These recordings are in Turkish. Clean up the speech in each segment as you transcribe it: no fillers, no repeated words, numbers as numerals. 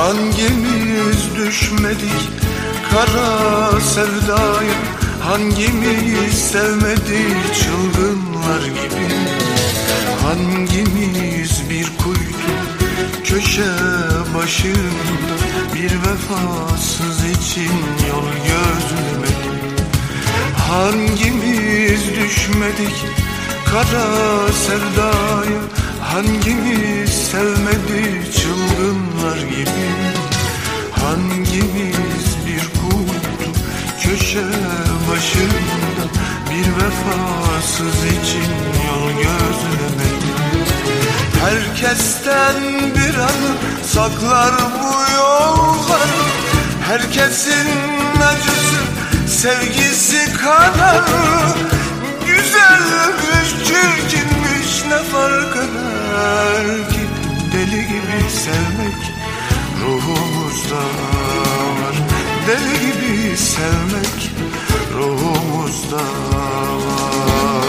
Hangimiz düşmedik kara sevdaya, hangimiz sevmedik çılgınlar gibi? Hangimiz bir kuytu köşe başında bir vefasız için yol gözlemedik? Hangimiz düşmedik kara sevdaya, hangimiz sevmedi çılgınlar gibi? Hangimiz bir kuytu köşe başında bir vefasız için yol gözlemedi? Herkesten bir anı saklar bu yollar, herkesin acısı sevgisi kadar. Güzelmiş çirkinmiş ne fark eder ki? Deli gibi sevmek ruhumuzda var, deli gibi sevmek ruhumuzda var.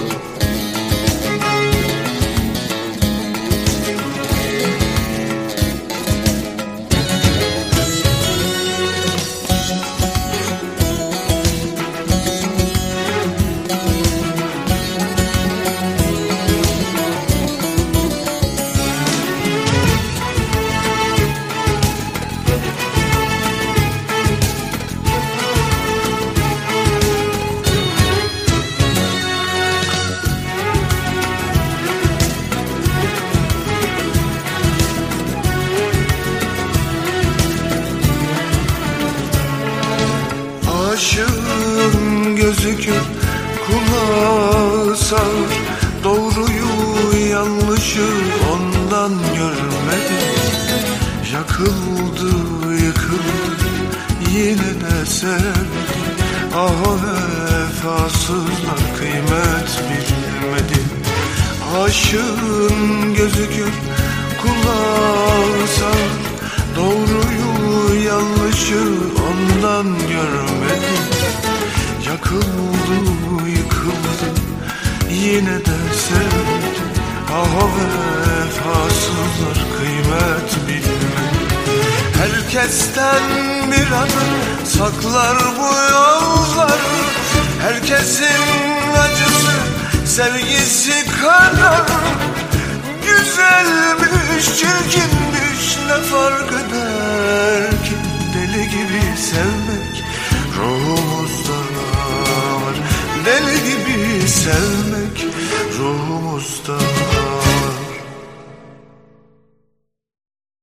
Aşığın gözü kör, kulağı sağır, doğruyu yanlışı ondan görmedi. Yakıldı yıkıldı yine de sevdi. Ah vefasızlar kıymet bilmedi. Aşığın gözü kör, kulağı sağır, doğruyu yanlışı ondan görmedi. Yakıldı yıkıldı yine de sevdi. Ah vefasızlar kıymet bilmedi. Herkesten bir anı saklar bu yollar, herkesin acısı sevgisi kadar. Güzelmiş çirkinmiş ne fark eder ki? Deli gibi sevmek ruhumuzda var, deli gibi sevmek ruhumuzda var.